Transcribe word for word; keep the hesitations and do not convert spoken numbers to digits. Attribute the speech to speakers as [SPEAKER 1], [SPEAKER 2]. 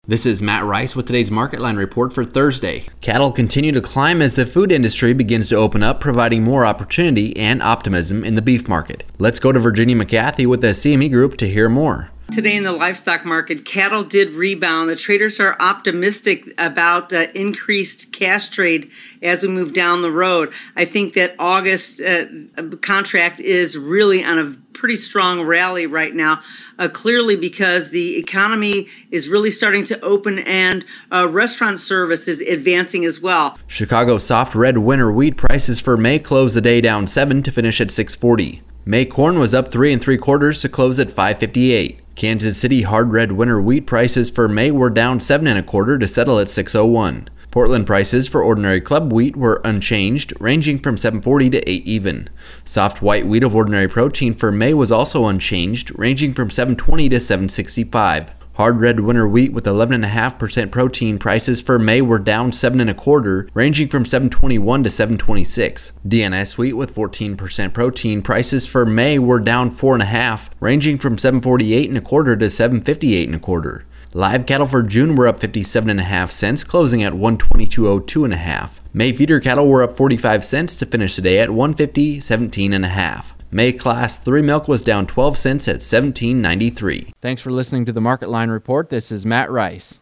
[SPEAKER 1] This is Matt Rice with today's Market Line report for Thursday. Cattle continue to climb as the food industry begins to open up, providing more opportunity and optimism in the beef market. Let's go to Virginia McGathy with the C M E Group to hear more.
[SPEAKER 2] Today in the livestock market, cattle did rebound. The traders are optimistic about uh, increased cash trade as we move down the road. I think that August uh, contract is really on a pretty strong rally right now, uh, clearly because the economy is really starting to open and uh, restaurant service is advancing as well.
[SPEAKER 1] Chicago soft red winter wheat prices for May closed the day down seven to finish at six forty. May corn was up three and three quarters to close at five fifty-eight. Kansas City hard red winter wheat prices for May were down seven and a quarter to settle at six oh one. Portland prices for ordinary club wheat were unchanged, ranging from seven forty to eight even. Soft white wheat of ordinary protein for May was also unchanged, ranging from seven twenty to seven sixty-five. Hard red winter wheat with eleven point five percent protein prices for May were down seven and a quarter, ranging from seven twenty-one to seven twenty-six. D N S wheat with fourteen percent protein prices for May were down four and a half, ranging from seven forty-eight and a quarter to seven fifty-eight and a quarter. Live cattle for June were up fifty-seven and a half cents, closing at one twenty-two oh two and a half. May feeder cattle were up forty-five cents to finish the day at one fifty seventeen and a half. May Class three milk was down twelve cents at seventeen ninety-three. Thanks for listening to the Market Line report. This is Matt Rice.